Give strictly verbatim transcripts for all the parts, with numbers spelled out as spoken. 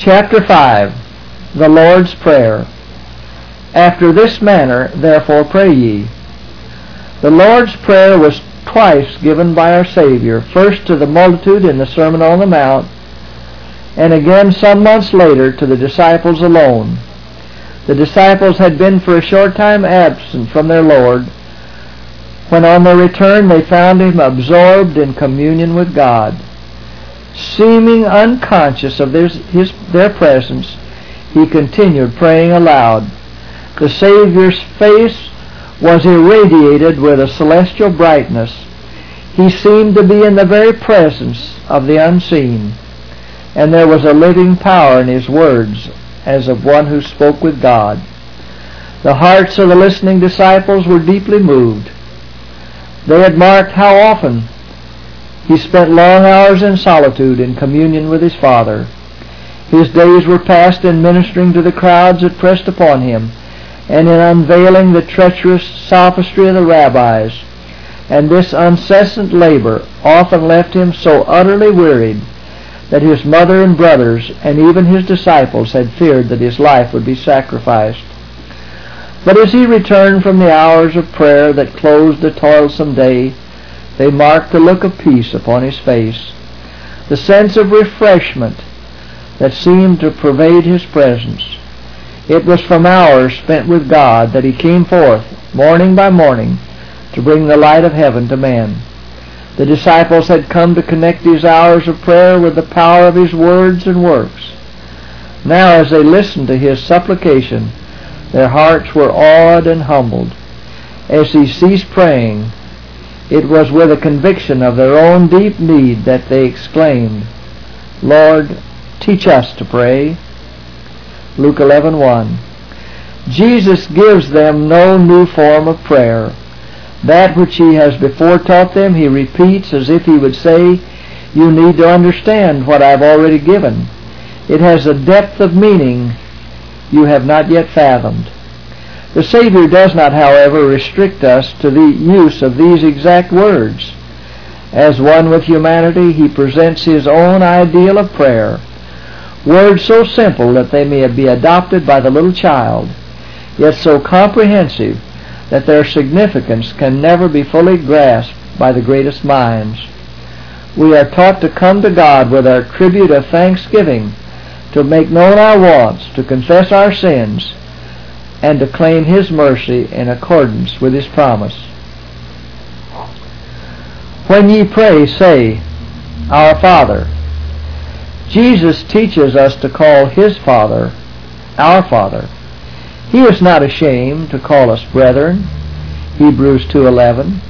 Chapter five. The Lord's Prayer. After this manner, therefore, pray ye. The Lord's Prayer was twice given by our Savior, first to the multitude in the Sermon on the Mount, and again some months later to the disciples alone. The disciples had been for a short time absent from their Lord, when on their return they found him absorbed in communion with God. Seeming unconscious of their, his, their presence, he continued praying aloud. The Savior's face was irradiated with a celestial brightness. He seemed to be in the very presence of the unseen, and there was a living power in his words, as of one who spoke with God. The hearts of the listening disciples were deeply moved. They had marked how often he spent long hours in solitude in communion with his Father. His days were passed in ministering to the crowds that pressed upon him, and in unveiling the treacherous sophistry of the rabbis. And this incessant labor often left him so utterly wearied that his mother and brothers and even his disciples had feared that his life would be sacrificed. But as he returned from the hours of prayer that closed the toilsome day, they marked the look of peace upon his face, the sense of refreshment that seemed to pervade his presence. It was from hours spent with God that he came forth, morning by morning, to bring the light of heaven to men. The disciples had come to connect these hours of prayer with the power of his words and works. Now, as they listened to his supplication, their hearts were awed and humbled. As he ceased praying, it was with a conviction of their own deep need that they exclaimed, "Lord, teach us to pray." Luke eleven one. Jesus gives them no new form of prayer. That which he has before taught them he repeats as if he would say, "You need to understand what I've already given. It has a depth of meaning you have not yet fathomed." The Savior does not, however, restrict us to the use of these exact words. As one with humanity, he presents his own ideal of prayer, words so simple that they may be adopted by the little child, yet so comprehensive that their significance can never be fully grasped by the greatest minds. We are taught to come to God with our tribute of thanksgiving, to make known our wants, to confess our sins, and to claim his mercy in accordance with his promise. When ye pray, say, Our Father. Jesus teaches us to call his Father our Father. He is not ashamed to call us brethren, Hebrews two eleven.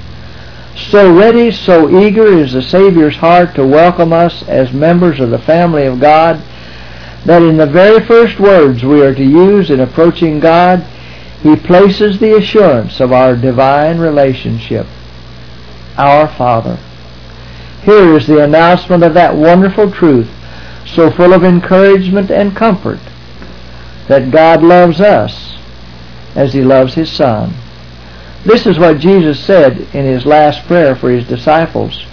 So ready, so eager is the Savior's heart to welcome us as members of the family of God, that in the very first words we are to use in approaching God, he places the assurance of our divine relationship. Our Father. Here is the announcement of that wonderful truth, so full of encouragement and comfort, that God loves us as he loves his Son. This is what Jesus said in his last prayer for his disciples.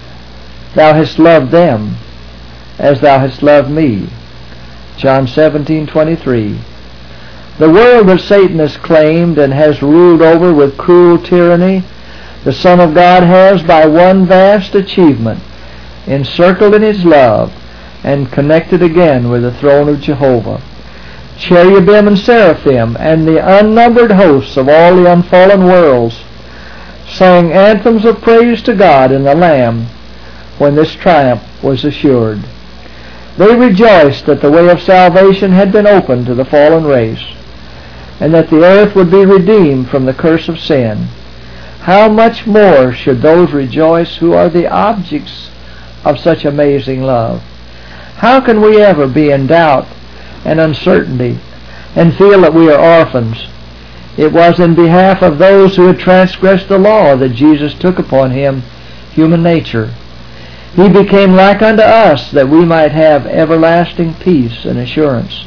Thou hast loved them as thou hast loved me. John seventeen twenty-three. The world that Satan has claimed and has ruled over with cruel tyranny, the Son of God has, by one vast achievement, encircled in his love and connected again with the throne of Jehovah. Cherubim and seraphim and the unnumbered hosts of all the unfallen worlds sang anthems of praise to God and the Lamb when this triumph was assured. They rejoiced that the way of salvation had been opened to the fallen race, and that the earth would be redeemed from the curse of sin. How much more should those rejoice who are the objects of such amazing love? How can we ever be in doubt and uncertainty and feel that we are orphans? It was in behalf of those who had transgressed the law that Jesus took upon him human nature. He became like unto us that we might have everlasting peace and assurance.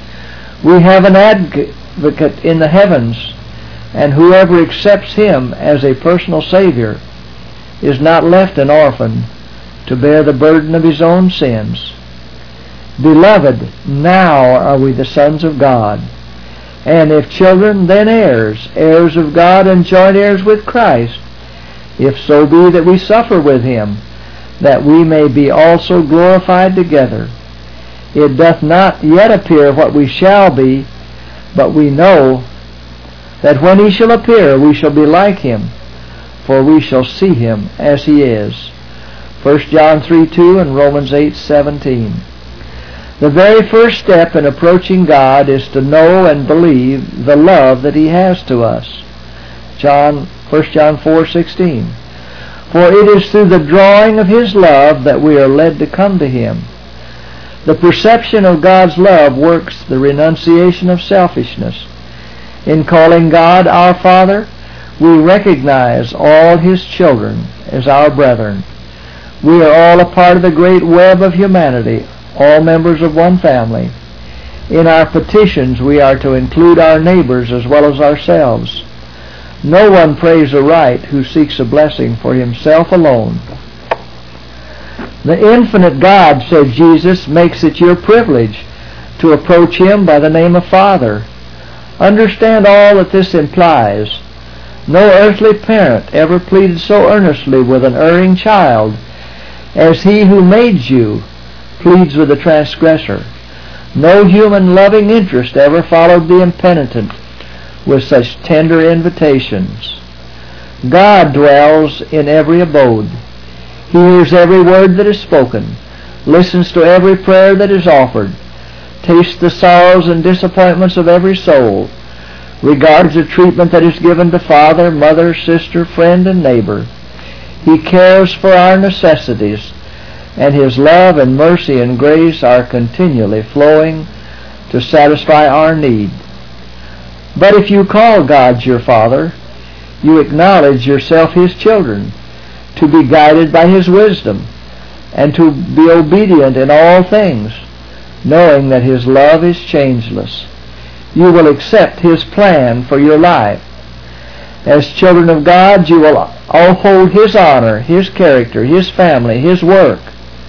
We have an advocate in the heavens, and whoever accepts him as a personal Savior is not left an orphan to bear the burden of his own sins. Beloved, now are we the sons of God, and if children, then heirs, heirs of God and joint heirs with Christ, if so be that we suffer with him, that we may be also glorified together. It doth not yet appear what we shall be, but we know that when he shall appear we shall be like him, for we shall see him as he is. First John three two and Romans eight seventeen. The very first step in approaching God is to know and believe the love that he has to us. John, First John four sixteen. For it is through the drawing of his love that we are led to come to him. The perception of God's love works the renunciation of selfishness. In calling God our Father, we recognize all his children as our brethren. We are all a part of the great web of humanity, all members of one family. In our petitions, we are to include our neighbors as well as ourselves. No one prays aright who seeks a blessing for himself alone. The infinite God, said Jesus, makes it your privilege to approach him by the name of Father. Understand all that this implies. No earthly parent ever pleaded so earnestly with an erring child as he who made you pleads with the transgressor. No human loving interest ever followed the impenitent with such tender invitations. God dwells in every abode. He hears every word that is spoken, listens to every prayer that is offered, tastes the sorrows and disappointments of every soul, regards the treatment that is given to father, mother, sister, friend, and neighbor. He cares for our necessities, and his love and mercy and grace are continually flowing to satisfy our need. But if you call God your Father, you acknowledge yourself his children, to be guided by his wisdom, and to be obedient in all things, knowing that his love is changeless. You will accept his plan for your life. As children of God, you will all hold his honor, his character, his family, his work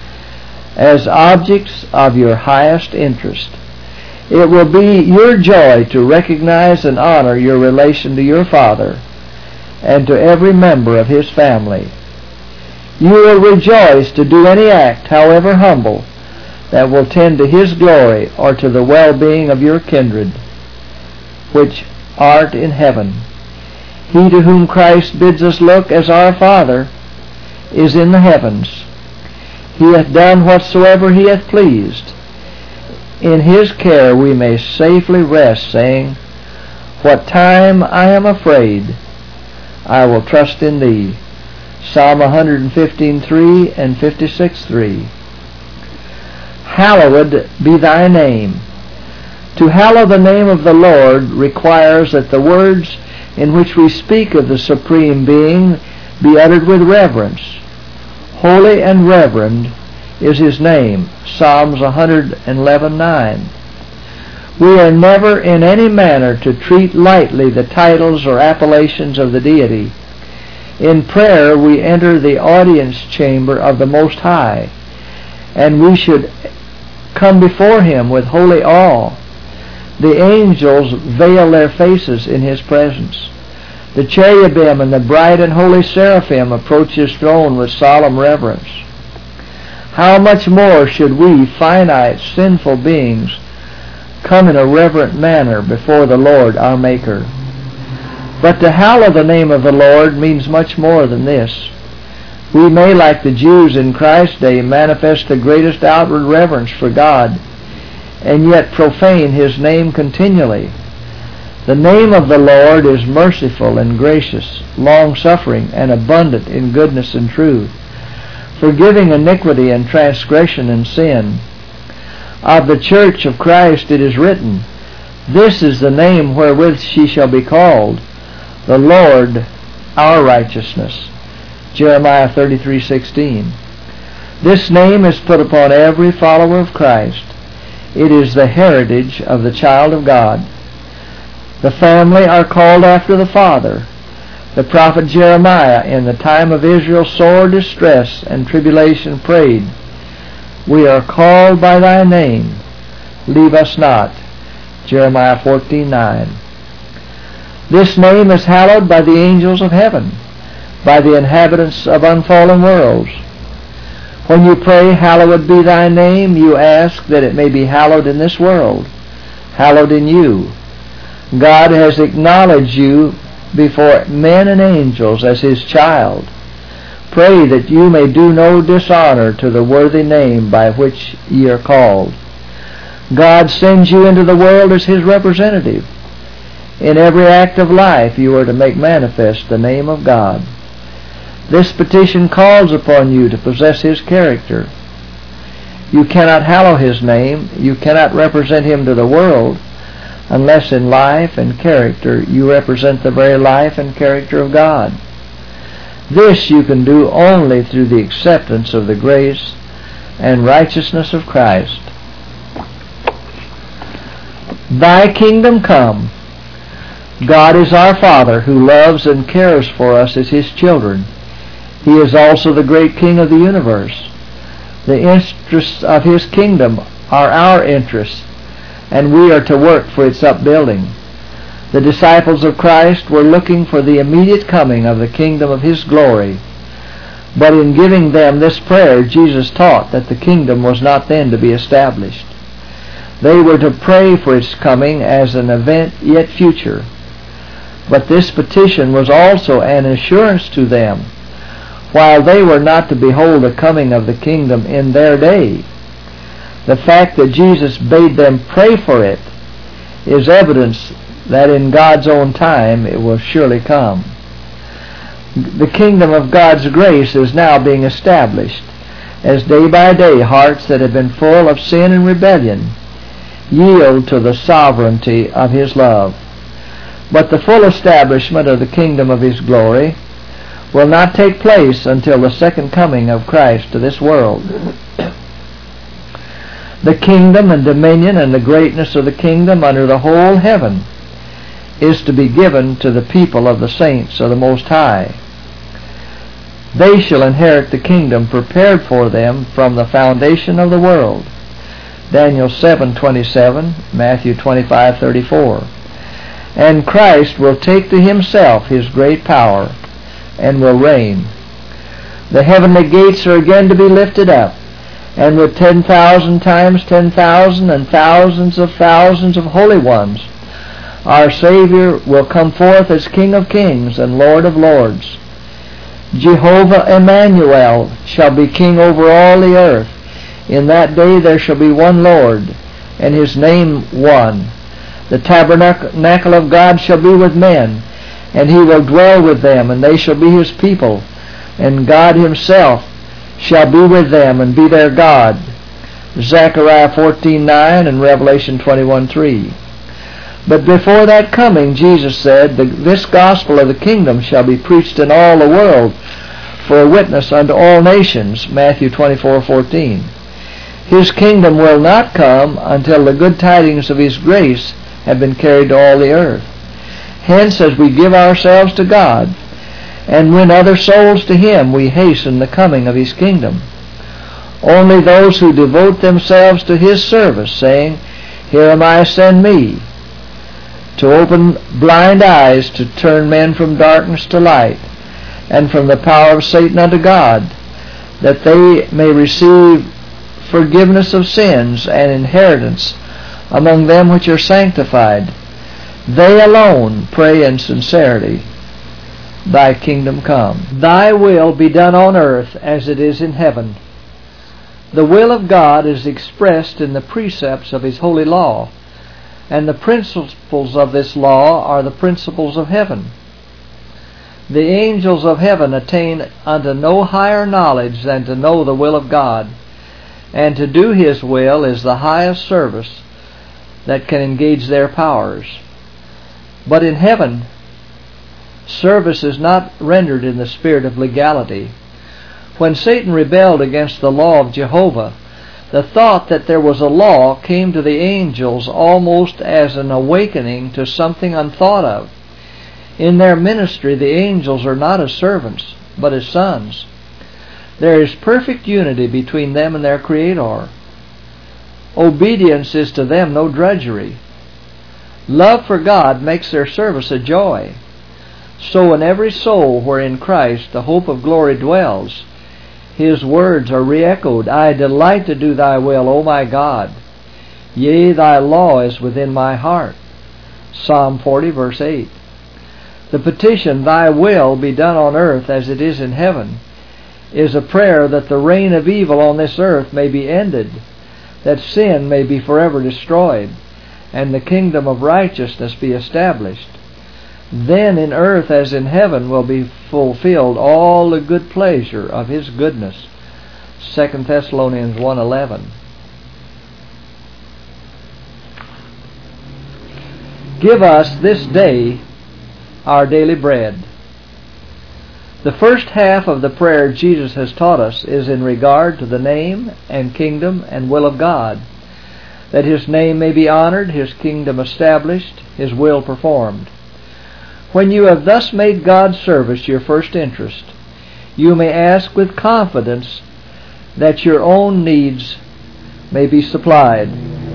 as objects of your highest interest. It will be your joy to recognize and honor your relation to your Father and to every member of his family. You will rejoice to do any act, however humble, that will tend to his glory or to the well-being of your kindred, which art in heaven. He to whom Christ bids us look as our Father is in the heavens. He hath done whatsoever he hath pleased. In his care we may safely rest, saying, What time I am afraid, I will trust in thee. Psalm one fifteen three and fifty-six three. Hallowed be thy name. To hallow the name of the Lord requires that the words in which we speak of the Supreme Being be uttered with reverence. Holy and reverend is his name. Psalms one eleven nine. We are never in any manner to treat lightly the titles or appellations of the deity. In prayer we enter the audience chamber of the Most High, and we should come before him with holy awe. The angels veil their faces in his presence. The cherubim and the bright and holy seraphim approach his throne with solemn reverence. How much more should we, finite, sinful beings, come in a reverent manner before the Lord our Maker? But to hallow the name of the Lord means much more than this. We may, like the Jews in Christ's day, manifest the greatest outward reverence for God, and yet profane his name continually. The name of the Lord is merciful and gracious, long-suffering, and abundant in goodness and truth, forgiving iniquity and transgression and sin. Of the church of Christ it is written, This is the name wherewith she shall be called, the Lord our righteousness. Jeremiah thirty-three sixteen. This name is put upon every follower of Christ. It is the heritage of the child of God. The family are called after the father. The prophet Jeremiah, in the time of Israel's sore distress and tribulation, prayed, We are called by thy name. Leave us not. Jeremiah fourteen nine. This name is hallowed by the angels of heaven, by the inhabitants of unfallen worlds. When you pray, hallowed be thy name, you ask that it may be hallowed in this world, hallowed in you. God has acknowledged you before men and angels as his child. Pray that you may do no dishonor to the worthy name by which ye are called. God sends you into the world as his representative. In every act of life you are to make manifest the name of God. This petition calls upon you to possess his character. You cannot hallow his name, you cannot represent him to the world, unless in life and character you represent the very life and character of God. This you can do only through the acceptance of the grace and righteousness of Christ. Thy kingdom come. God is our Father who loves and cares for us as his children. He is also the great King of the universe. The interests of his kingdom are our interests, and we are to work for its upbuilding. The disciples of Christ were looking for the immediate coming of the kingdom of his glory. But in giving them this prayer, Jesus taught that the kingdom was not then to be established. They were to pray for its coming as an event yet future. But this petition was also an assurance to them, while they were not to behold the coming of the kingdom in their day. The fact that Jesus bade them pray for it is evidence that in God's own time it will surely come. The kingdom of God's grace is now being established, as day by day hearts that have been full of sin and rebellion yield to the sovereignty of his love. But the full establishment of the kingdom of his glory will not take place until the second coming of Christ to this world. The kingdom and dominion and the greatness of the kingdom under the whole heaven is to be given to the people of the saints of the Most High. They shall inherit the kingdom prepared for them from the foundation of the world. Daniel seven twenty-seven, Matthew twenty-five thirty-four. And Christ will take to himself his great power and will reign. The heavenly gates are again to be lifted up, and with ten thousand times ten thousand and thousands of thousands of holy ones, our Savior will come forth as King of kings and Lord of lords. Jehovah Emmanuel shall be King over all the earth. In that day there shall be one Lord, and his name one. The tabernacle of God shall be with men, and he will dwell with them, and they shall be his people, and God himself shall be with them and be their God. Zechariah fourteen nine and Revelation twenty-one three. But before that coming, Jesus said, this gospel of the kingdom shall be preached in all the world for a witness unto all nations. Matthew twenty-four fourteen. His kingdom will not come until the good tidings of his grace have been carried to all the earth. Hence, as we give ourselves to God and win other souls to him, we hasten the coming of his kingdom. Only those who devote themselves to his service, saying, Here am I, send me, to open blind eyes, to turn men from darkness to light, and from the power of Satan unto God, that they may receive forgiveness of sins and inheritance among them which are sanctified. They alone pray in sincerity, Thy kingdom come. Thy will be done on earth as it is in heaven. The will of God is expressed in the precepts of his holy law, and the principles of this law are the principles of heaven. The angels of heaven attain unto no higher knowledge than to know the will of God, and to do his will is the highest service that can engage their powers. But in heaven, service is not rendered in the spirit of legality. When Satan rebelled against the law of Jehovah, the thought that there was a law came to the angels almost as an awakening to something unthought of. In their ministry, the angels are not as servants, but as sons. There is perfect unity between them and their Creator. Obedience is to them no drudgery. Love for God makes their service a joy. So in every soul wherein Christ, the hope of glory, dwells, His words are re-echoed, I delight to do Thy will, O my God. Yea, Thy law is within my heart. Psalm forty, verse eight. The petition, Thy will be done on earth as it is in heaven, is a prayer that the reign of evil on this earth may be ended, that sin may be forever destroyed, and the kingdom of righteousness be established. Then in earth as in heaven will be fulfilled all the good pleasure of His goodness. Second Thessalonians one eleven. Give us this day our daily bread. The first half of the prayer Jesus has taught us is in regard to the name and kingdom and will of God, that His name may be honored, His kingdom established, His will performed. When you have thus made God's service your first interest, you may ask with confidence that your own needs may be supplied.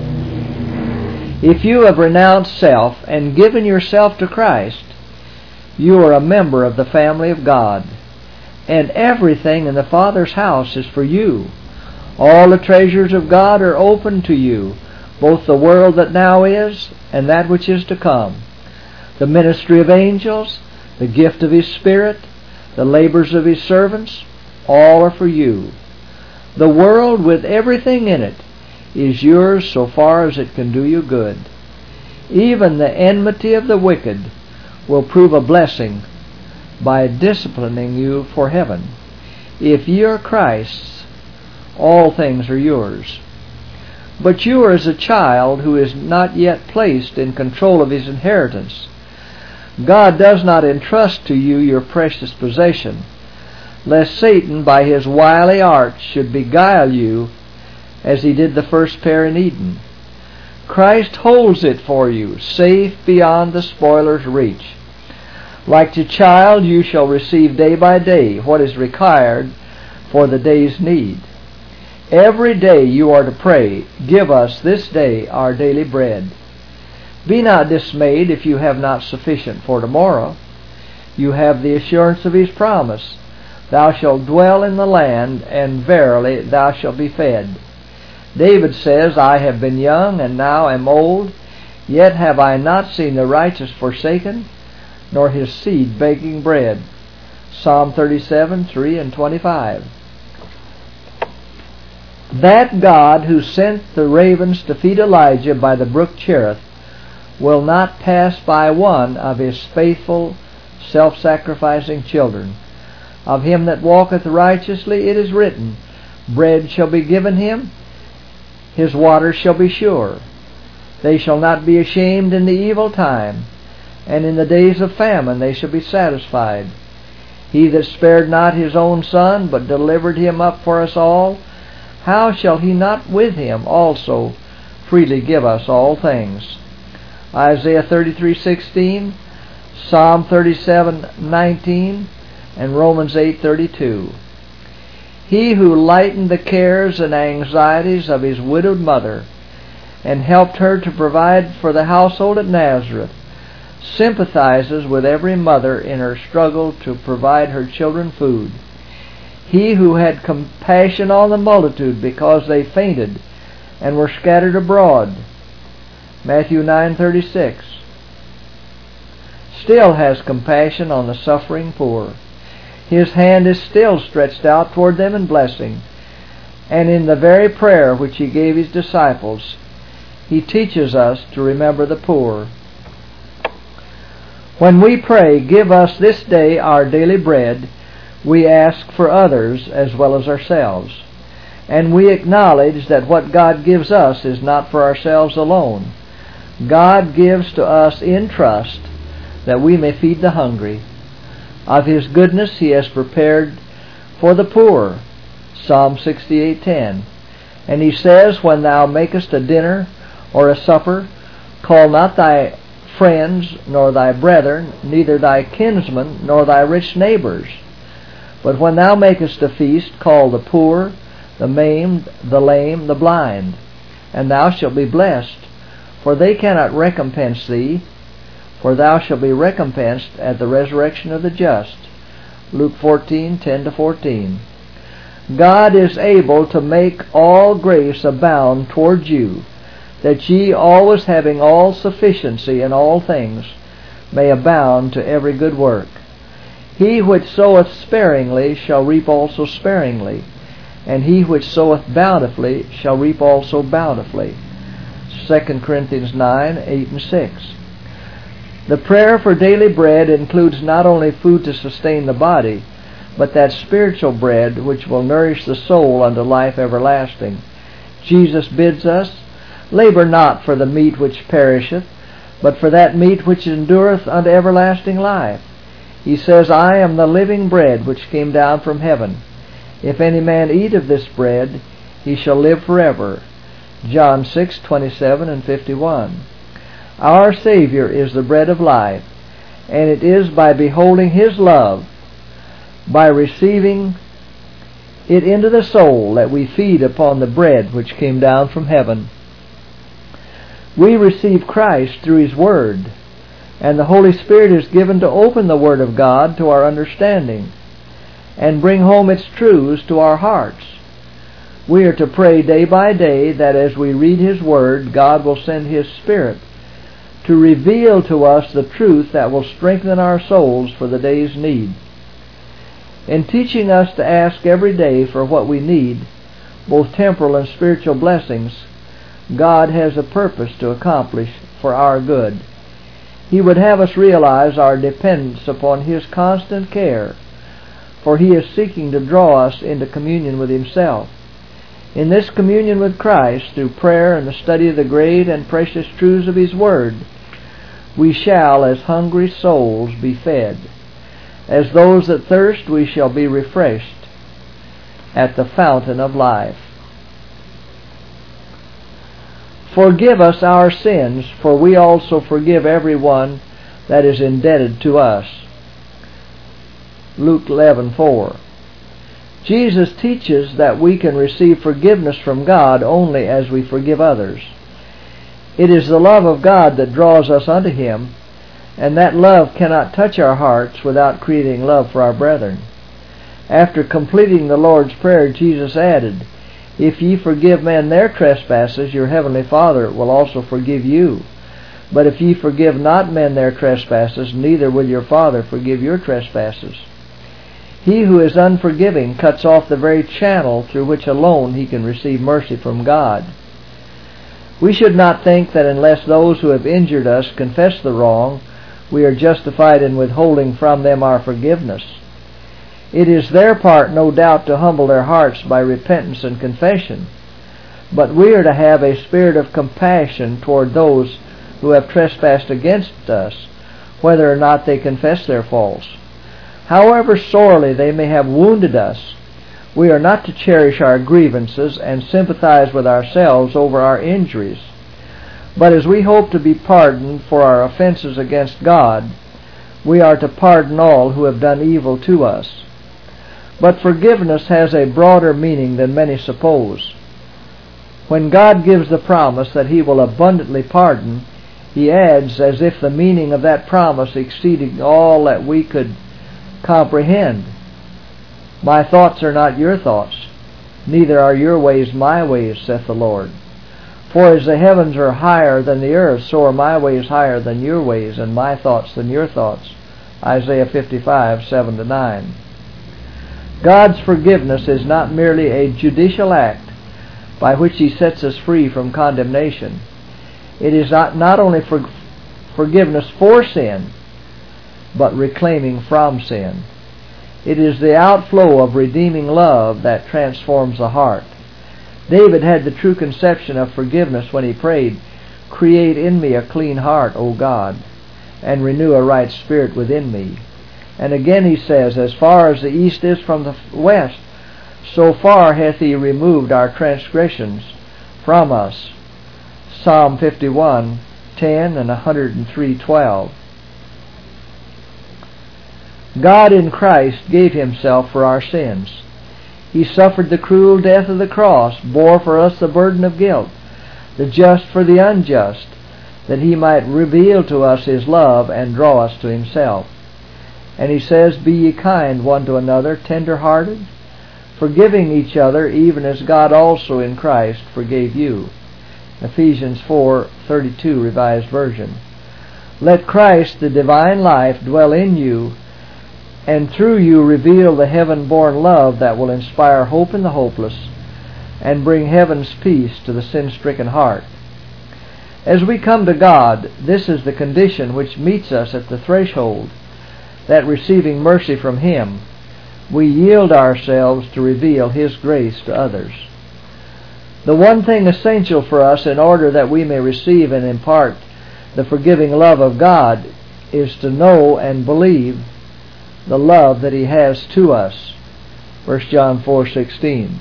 If you have renounced self and given yourself to Christ, you are a member of the family of God, and everything in the Father's house is for you. All the treasures of God are open to you, both the world that now is and that which is to come. The ministry of angels, the gift of His Spirit, the labors of His servants, all are for you. The world with everything in it is yours so far as it can do you good. Even the enmity of the wicked will prove a blessing by disciplining you for heaven. If ye are Christ's, all things are yours. But you are as a child who is not yet placed in control of his inheritance. God does not entrust to you your precious possession, lest Satan by his wily arts should beguile you as he did the first pair in Eden. Christ holds it for you, safe beyond the spoiler's reach. Like the child, you shall receive day by day what is required for the day's need. Every day you are to pray, give us this day our daily bread. Be not dismayed if you have not sufficient for tomorrow. You have the assurance of His promise, Thou shalt dwell in the land, and verily thou shalt be fed. David says, I have been young, and now am old, yet have I not seen the righteous forsaken, nor his seed begging bread. Psalm thirty-seven, three and twenty-five. That God who sent the ravens to feed Elijah by the brook Cherith will not pass by one of His faithful, self-sacrificing children. Of him that walketh righteously it is written, bread shall be given him, his waters shall be sure. They shall not be ashamed in the evil time, and in the days of famine they shall be satisfied. He that spared not His own Son, but delivered Him up for us all, how shall He not with Him also freely give us all things? Isaiah thirty-three sixteen, Psalm thirty-seven nineteen, and Romans eight thirty-two. He who lightened the cares and anxieties of His widowed mother, and helped her to provide for the household at Nazareth, sympathizes with every mother in her struggle to provide her children food. He who had compassion on the multitude because they fainted and were scattered abroad, Matthew nine thirty-six, still has compassion on the suffering poor. His hand is still stretched out toward them in blessing, and in the very prayer which He gave His disciples, He teaches us to remember the poor. When we pray, give us this day our daily bread, we ask for others as well as ourselves. And we acknowledge that what God gives us is not for ourselves alone. God gives to us in trust that we may feed the hungry. Of His goodness He has prepared for the poor, Psalm sixty-eight ten. And He says, when thou makest a dinner or a supper, call not thy friends, nor thy brethren, neither thy kinsmen, nor thy rich neighbors. But when thou makest a feast, call the poor, the maimed, the lame, the blind, and thou shalt be blessed, for they cannot recompense thee, for thou shalt be recompensed at the resurrection of the just. Luke fourteen, ten to fourteen. God is able to make all grace abound toward you, that ye, always having all sufficiency in all things, may abound to every good work. He which soweth sparingly shall reap also sparingly, and he which soweth bountifully shall reap also bountifully. Second Corinthians nine, eight and six. The prayer for daily bread includes not only food to sustain the body, but that spiritual bread which will nourish the soul unto life everlasting. Jesus bids us, labor not for the meat which perisheth, but for that meat which endureth unto everlasting life. He says, I am the living bread which came down from heaven. If any man eat of this bread, he shall live forever. John six, twenty-seven and fifty-one. Our Savior is the bread of life, and it is by beholding His love, by receiving it into the soul, that we feed upon the bread which came down from heaven. We receive Christ through His Word, and the Holy Spirit is given to open the Word of God to our understanding and bring home its truths to our hearts. We are to pray day by day that as we read His Word, God will send His Spirit to reveal to us the truth that will strengthen our souls for the day's need. In teaching us to ask every day for what we need, both temporal and spiritual blessings, God has a purpose to accomplish for our good. He would have us realize our dependence upon His constant care, for He is seeking to draw us into communion with Himself. In this communion with Christ, through prayer and the study of the great and precious truths of His Word, we shall, as hungry souls, be fed. As those that thirst, we shall be refreshed at the fountain of life. Forgive us our sins, for we also forgive everyone that is indebted to us. Luke eleven, four. Jesus teaches that we can receive forgiveness from God only as we forgive others. It is the love of God that draws us unto Him, and that love cannot touch our hearts without creating love for our brethren. After completing the Lord's Prayer, Jesus added, If ye forgive men their trespasses, your heavenly Father will also forgive you. But if ye forgive not men their trespasses, neither will your Father forgive your trespasses. He who is unforgiving cuts off the very channel through which alone he can receive mercy from God. We should not think that unless those who have injured us confess the wrong, we are justified in withholding from them our forgiveness. It is their part, no doubt, to humble their hearts by repentance and confession, but we are to have a spirit of compassion toward those who have trespassed against us, whether or not they confess their faults. However sorely they may have wounded us, we are not to cherish our grievances and sympathize with ourselves over our injuries. But as we hope to be pardoned for our offenses against God, we are to pardon all who have done evil to us. But forgiveness has a broader meaning than many suppose. When God gives the promise that He will abundantly pardon, He adds, as if the meaning of that promise exceeded all that we could comprehend, My thoughts are not your thoughts, neither are your ways my ways, saith the Lord. For as the heavens are higher than the earth, so are my ways higher than your ways, and my thoughts than your thoughts. Isaiah fifty-five, seven to nine. God's forgiveness is not merely a judicial act by which He sets us free from condemnation. It is not, not only for forgiveness for sin, but reclaiming from sin. It is the outflow of redeeming love that transforms the heart. David had the true conception of forgiveness when he prayed, Create in me a clean heart, O God, and renew a right spirit within me. And again he says, As far as the east is from the west, so far hath He removed our transgressions from us. Psalm fifty-one, ten and one hundred three, twelve. God in Christ gave himself for our sins. He suffered the cruel death of the cross, bore for us the burden of guilt, the just for the unjust, that he might reveal to us his love and draw us to himself. And he says, "Be ye kind one to another, tender-hearted, forgiving each other, even as God also in Christ forgave you." Ephesians four thirty-two, Revised Version. Let Christ, the divine life, dwell in you, and through you reveal the heaven-born love that will inspire hope in the hopeless and bring heaven's peace to the sin-stricken heart. As we come to God, this is the condition which meets us at the threshold, that receiving mercy from him, we yield ourselves to reveal his grace to others. The one thing essential for us in order that we may receive and impart the forgiving love of God is to know and believe the love that he has to us. First John four sixteen.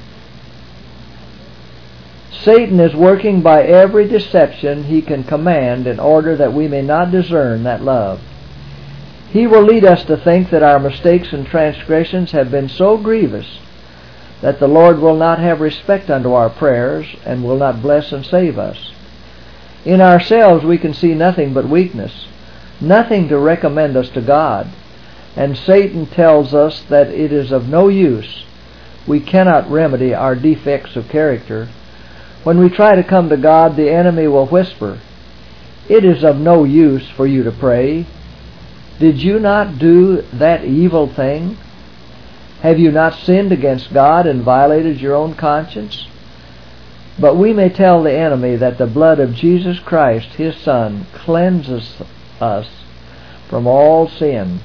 Satan is working by every deception he can command in order that we may not discern that love. He will lead us to think that our mistakes and transgressions have been so grievous that the Lord will not have respect unto our prayers and will not bless and save us. In ourselves we can see nothing but weakness, nothing to recommend us to God, and Satan tells us that it is of no use. We cannot remedy our defects of character. When we try to come to God, the enemy will whisper, "It is of no use for you to pray. Did you not do that evil thing? Have you not sinned against God and violated your own conscience?" But we may tell the enemy that the blood of Jesus Christ, his Son, cleanses us from all sin.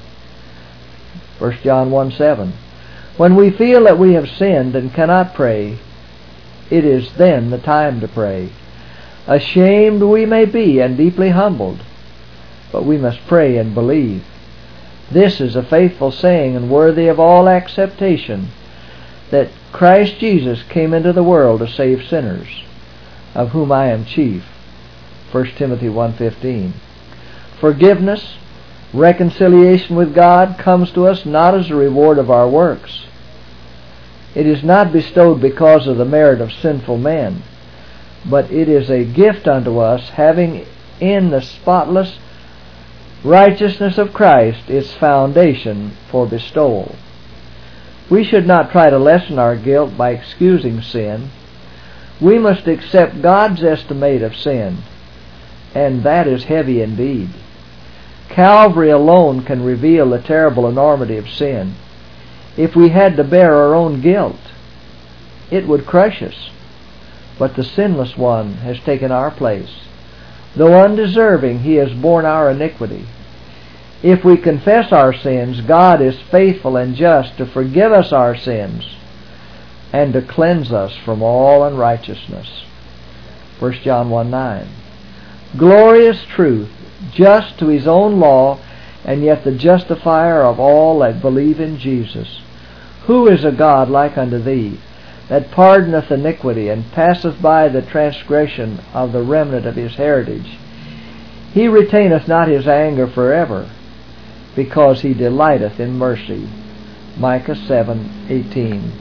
First John one seven. When we feel that we have sinned and cannot pray, it is then the time to pray. Ashamed we may be and deeply humbled, but we must pray and believe. This is a faithful saying and worthy of all acceptation, that Christ Jesus came into the world to save sinners, of whom I am chief. First Timothy one fifteen. Forgiveness, reconciliation with God comes to us not as a reward of our works. It is not bestowed because of the merit of sinful men, but it is a gift unto us, having in the spotless righteousness of Christ its foundation for bestowal. We should not try to lessen our guilt by excusing sin. We must accept God's estimate of sin, and that is heavy indeed. Calvary alone can reveal the terrible enormity of sin. If we had to bear our own guilt, it would crush us. But the sinless one has taken our place. Though undeserving, he has borne our iniquity. If we confess our sins, God is faithful and just to forgive us our sins and to cleanse us from all unrighteousness. First John one nine. Glorious truth, just to his own law, and yet the justifier of all that believe in Jesus. Who is a God like unto thee, that pardoneth iniquity, and passeth by the transgression of the remnant of his heritage? He retaineth not his anger forever, because he delighteth in mercy. Micah seven eighteen.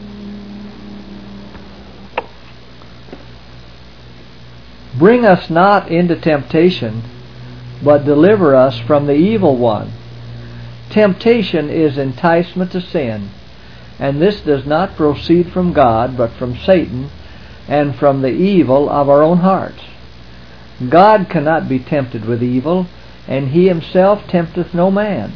Bring us not into temptation, but deliver us from the evil one. Temptation is enticement to sin, and this does not proceed from God, but from Satan and from the evil of our own hearts. God cannot be tempted with evil, and he himself tempteth no man.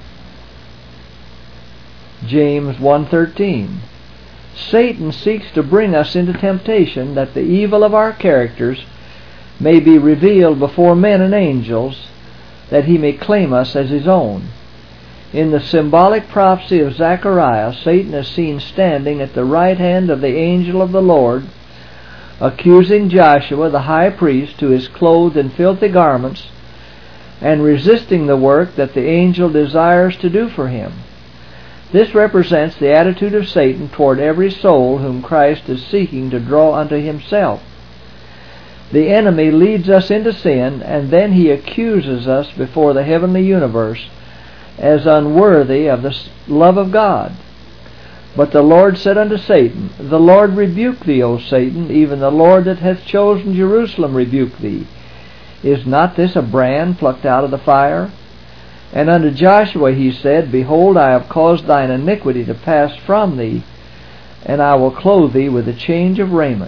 James one thirteen. Satan seeks to bring us into temptation, that the evil of our characters may be revealed before men and angels, that he may claim us as his own. In the symbolic prophecy of Zechariah, Satan is seen standing at the right hand of the angel of the Lord, accusing Joshua the high priest, who is clothed in filthy garments, and resisting the work that the angel desires to do for him. This represents the attitude of Satan toward every soul whom Christ is seeking to draw unto himself. The enemy leads us into sin, and then he accuses us before the heavenly universe as unworthy of the love of God. But the Lord said unto Satan, The Lord rebuke thee, O Satan, even the Lord that hath chosen Jerusalem rebuke thee. Is not this a brand plucked out of the fire? And unto Joshua he said, Behold, I have caused thine iniquity to pass from thee, and I will clothe thee with a change of raiment.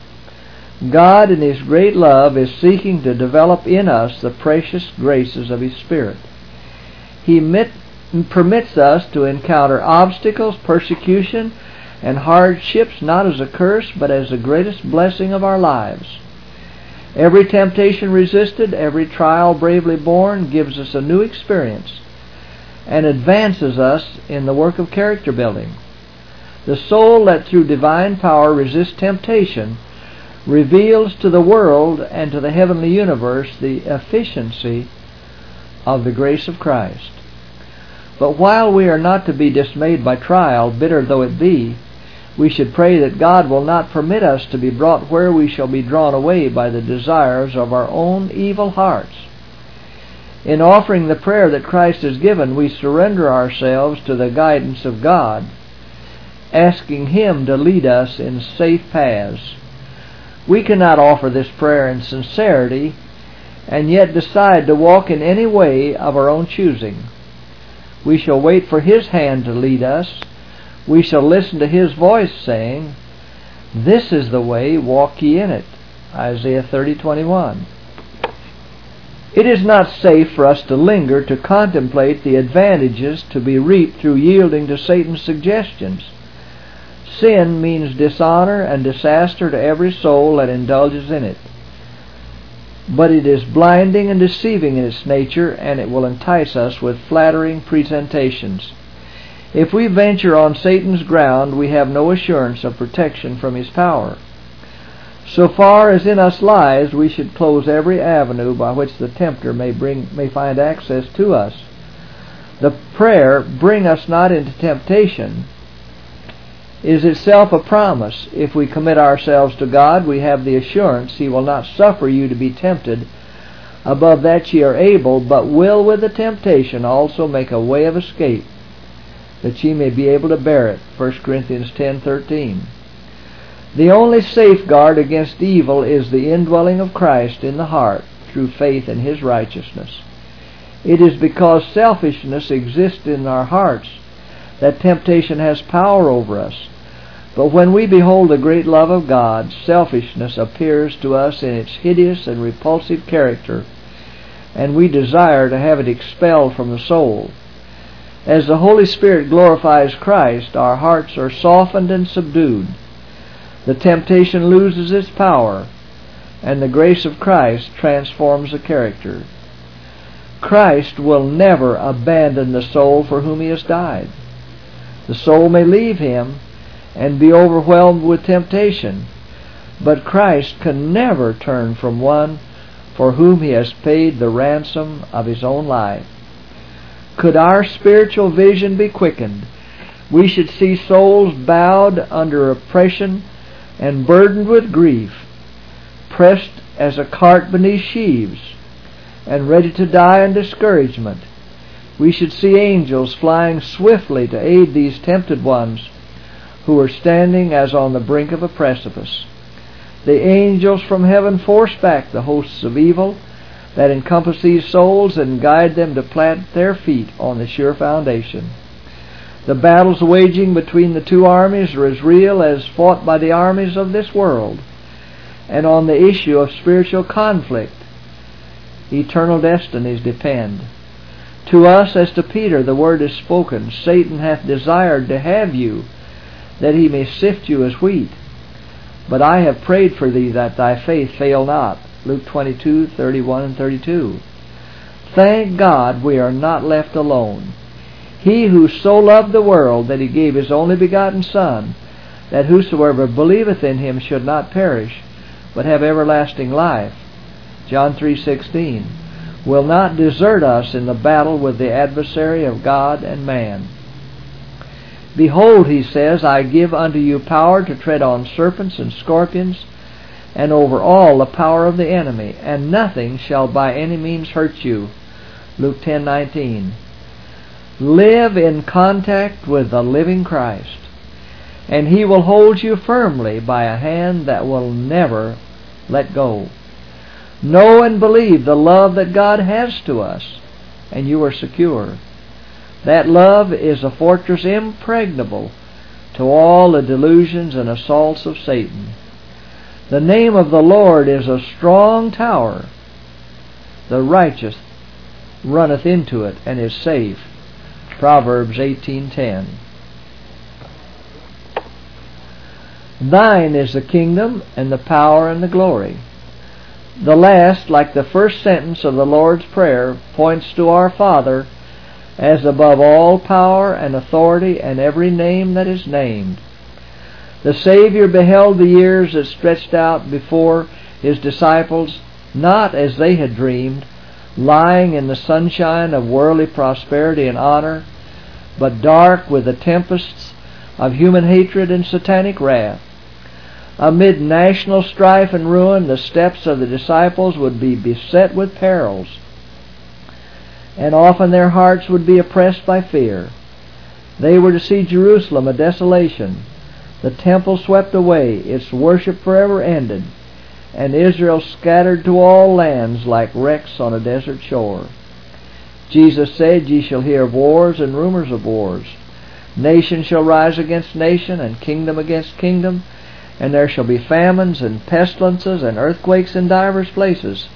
God in His great love is seeking to develop in us the precious graces of His Spirit. He mit, permits us to encounter obstacles, persecution, and hardships not as a curse, but as the greatest blessing of our lives. Every temptation resisted, every trial bravely borne gives us a new experience and advances us in the work of character building. The soul that through divine power resists temptation reveals to the world and to the heavenly universe the efficiency of the grace of Christ. But while we are not to be dismayed by trial, bitter though it be, we should pray that God will not permit us to be brought where we shall be drawn away by the desires of our own evil hearts. In offering the prayer that Christ has given, we surrender ourselves to the guidance of God, asking Him to lead us in safe paths. We cannot offer this prayer in sincerity and yet decide to walk in any way of our own choosing. We shall wait for His hand to lead us. We shall listen to His voice saying, This is the way, walk ye in it. Isaiah thirty twenty-one. It is not safe for us to linger to contemplate the advantages to be reaped through yielding to Satan's suggestions. Sin means dishonor and disaster to every soul that indulges in it. But it is blinding and deceiving in its nature, and it will entice us with flattering presentations. If we venture on Satan's ground, we have no assurance of protection from his power. So far as in us lies, we should close every avenue by which the tempter may bring may find access to us. The prayer, "Bring us not into temptation," is itself a promise. If we commit ourselves to God, we have the assurance He will not suffer you to be tempted above that ye are able, but will with the temptation also make a way of escape, that ye may be able to bear it. First Corinthians ten thirteen. The only safeguard against evil is the indwelling of Christ in the heart through faith in His righteousness. It is because selfishness exists in our hearts that temptation has power over us. But when we behold the great love of God, selfishness appears to us in its hideous and repulsive character, and we desire to have it expelled from the soul. As the Holy Spirit glorifies Christ, our hearts are softened and subdued. The temptation loses its power, and the grace of Christ transforms the character. Christ will never abandon the soul for whom He has died. The soul may leave Him and be overwhelmed with temptation, but Christ can never turn from one for whom He has paid the ransom of His own life. Could our spiritual vision be quickened, we should see souls bowed under oppression and burdened with grief, pressed as a cart beneath sheaves, and ready to die in discouragement. We should see angels flying swiftly to aid these tempted ones who are standing as on the brink of a precipice. The angels from heaven force back the hosts of evil that encompass these souls and guide them to plant their feet on the sure foundation. The battles waging between the two armies are as real as fought by the armies of this world, and on the issue of spiritual conflict, eternal destinies depend. To us, as to Peter, the word is spoken, Satan hath desired to have you, that he may sift you as wheat. But I have prayed for thee that thy faith fail not. Luke twenty-two, thirty-one and thirty-two. Thank God we are not left alone. He who so loved the world that He gave His only begotten Son, that whosoever believeth in Him should not perish, but have everlasting life, John three sixteen, will not desert us in the battle with the adversary of God and man. Behold, He says, I give unto you power to tread on serpents and scorpions, and over all the power of the enemy, and nothing shall by any means hurt you. Luke ten nineteen. Live in contact with the living Christ, and He will hold you firmly by a hand that will never let go. Know and believe the love that God has to us, and you are secure. That love is a fortress impregnable to all the delusions and assaults of Satan. The name of the Lord is a strong tower. The righteous runneth into it and is safe. Proverbs eighteen ten. Thine is the kingdom and the power and the glory. The last, like the first sentence of the Lord's Prayer, points to our Father as above all power and authority and every name that is named. The Savior beheld the years that stretched out before His disciples, not as they had dreamed, lying in the sunshine of worldly prosperity and honor, but dark with the tempests of human hatred and satanic wrath. Amid national strife and ruin, the steps of the disciples would be beset with perils, and often their hearts would be oppressed by fear. They were to see Jerusalem a desolation, the temple swept away, its worship forever ended, and Israel scattered to all lands like wrecks on a desert shore. Jesus said, Ye shall hear of wars and rumors of wars. Nation shall rise against nation, and kingdom against kingdom, and there shall be famines and pestilences and earthquakes in divers places.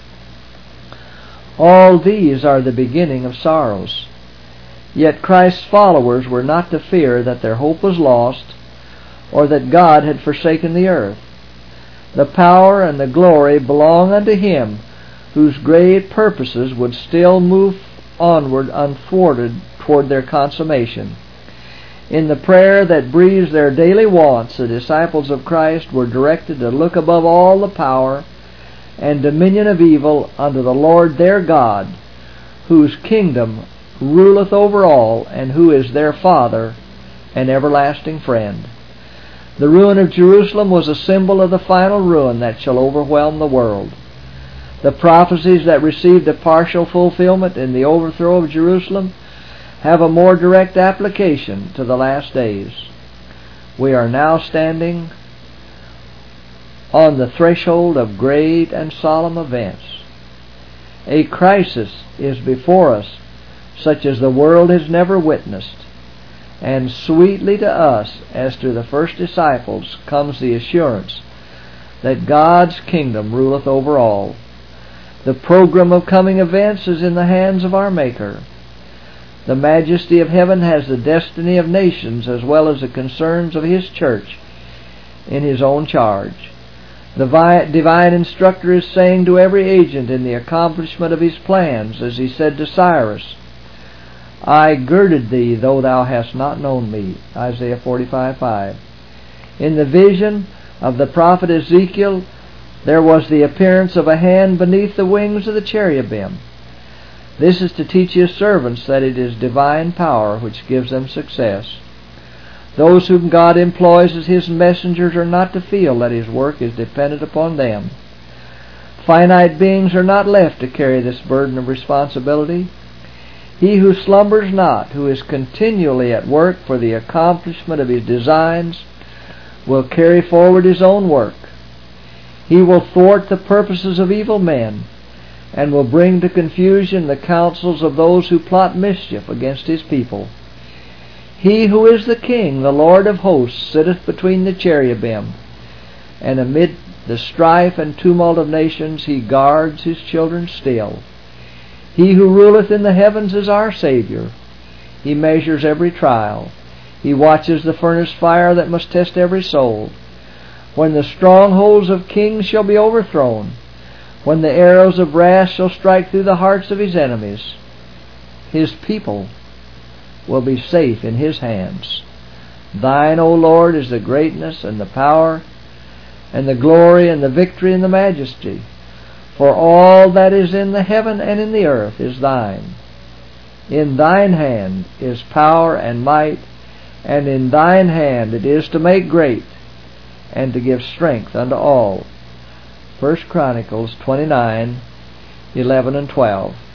All these are the beginning of sorrows. Yet Christ's followers were not to fear that their hope was lost, or that God had forsaken the earth. The power and the glory belong unto Him whose great purposes would still move onward unthwarted toward their consummation. In the prayer that breathes their daily wants, the disciples of Christ were directed to look above all the power and dominion of evil unto the Lord their God, whose kingdom ruleth over all, and who is their Father and everlasting friend. The ruin of Jerusalem was a symbol of the final ruin that shall overwhelm the world. The prophecies that received a partial fulfillment in the overthrow of Jerusalem have a more direct application to the last days. We are now standing on the threshold of great and solemn events. A crisis is before us such as the world has never witnessed, and sweetly to us, as to the first disciples, comes the assurance that God's kingdom ruleth over all. The program of coming events is in the hands of our Maker. The majesty of heaven has the destiny of nations as well as the concerns of His church in His own charge. The divine instructor is saying to every agent in the accomplishment of His plans, as He said to Cyrus, I girded thee, though thou hast not known me. Isaiah forty-five five. In the vision of the prophet Ezekiel, there was the appearance of a hand beneath the wings of the cherubim. This is to teach His servants that it is divine power which gives them success. Those whom God employs as His messengers are not to feel that His work is dependent upon them. Finite beings are not left to carry this burden of responsibility. He who slumbers not, who is continually at work for the accomplishment of His designs, will carry forward His own work. He will thwart the purposes of evil men, and will bring to confusion the counsels of those who plot mischief against His people. He who is the King, the Lord of hosts, sitteth between the cherubim, and amid the strife and tumult of nations He guards His children still. He who ruleth in the heavens is our Savior. He measures every trial. He watches the furnace fire that must test every soul. When the strongholds of kings shall be overthrown, when the arrows of wrath shall strike through the hearts of His enemies, His people will be safe in His hands. Thine, O Lord, is the greatness and the power and the glory and the victory and the majesty. For all that is in the heaven and in the earth is Thine. In Thine hand is power and might, and in Thine hand it is to make great and to give strength unto all. First Chronicles twenty-nine, eleven and twelve.